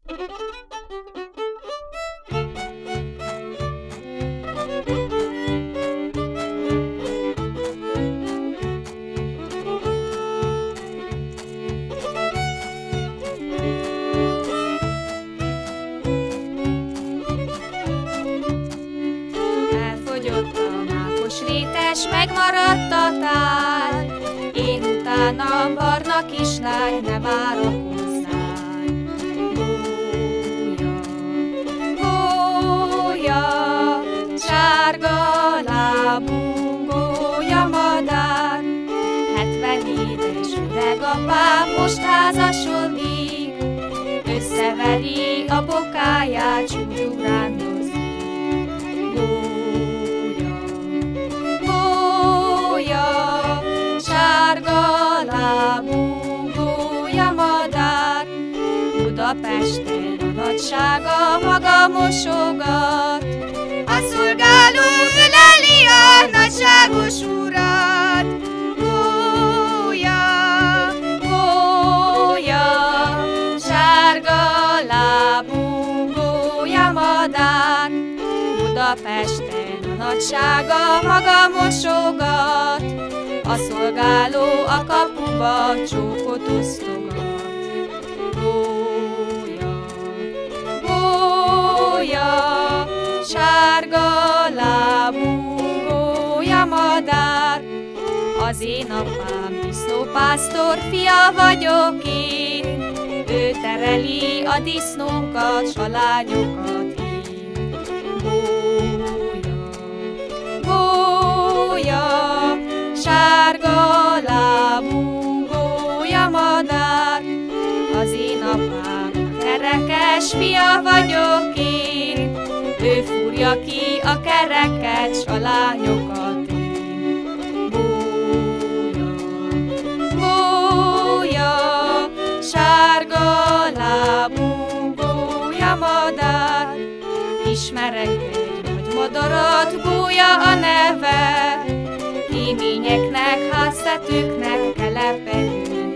Elfogyott a mákos rétes, megmaradt a tál. Én utánam barna kislány, ne várakozzál. Gólya, sárga lábú gólyamadár. 70 éves öreg apám most házasodik, összeveri a bokáját, csúcsú rándozik. Budapesten a nagysága maga mosogat, a szolgáló öleli a nagyságos urat. Gólya, gólya, sárga lábú gólyamadár. Budapesten a nagysága maga mosogat, a szolgáló a kapuba csókot osztogat. Sárga lábú gólyamadár. Az én apám disznópásztor fia vagyok én, ő tereli a disznókat, s a lányokat én. Gólya, gólya, sárga lábú gólyamadár. Az én apám kerekes fia vagyok én, ő fúrja ki a kereket, s a lányokat én. Gólya, gólya, sárga lábú gólyamadár. Ismerek egy nagy madarat, gólya a neve, kéményeknek, háztetőknek, kelepedő